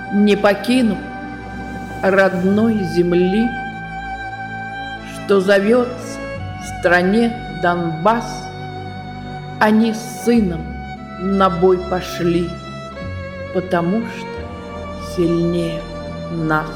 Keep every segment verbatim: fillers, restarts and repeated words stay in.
не покинув родной земли, что зовется в стране Донбасс, они с сыном на бой пошли, потому что сильнее нас.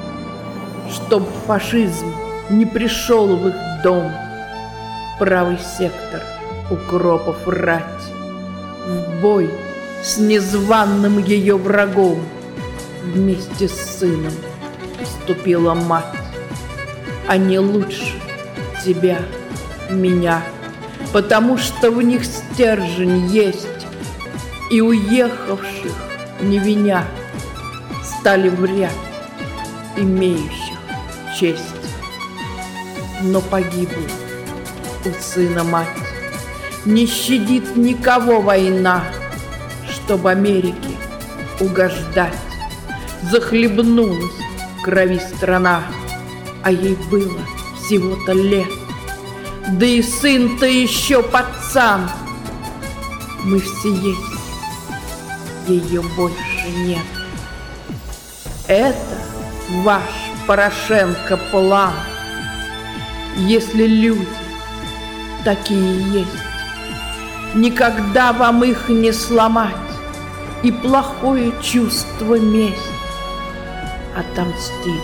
Чтоб фашизм не пришел в их дом, правый сектор укропов рать, в бой с незваным ее врагом вместе с сыном вступила мать. Они лучше тебя, меня, потому что в них стержень есть, и уехавших не виня стали в ряд имеющих честь. Но погибла у сына мать, не щадит никого война, чтоб Америке угождать. Захлебнулась в крови страна, а ей было всего-то лет. Да и сын-то еще пацан. Мы все есть, ее больше нет. Это ваш Порошенко план. Если люди такие есть, никогда вам их не сломать, и плохое чувство месть отомстит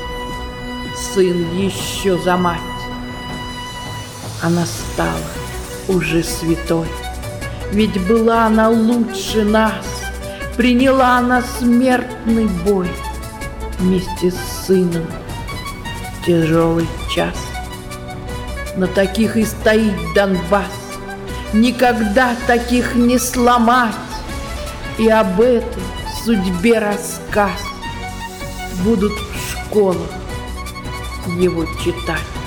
сын еще за мать. Она стала уже святой, ведь была она лучше нас, приняла она смертный бой вместе с сыном в тяжелый час. На таких и стоит Донбасс, никогда таких не сломать, и об этой судьбе рассказ будут в школах его читать.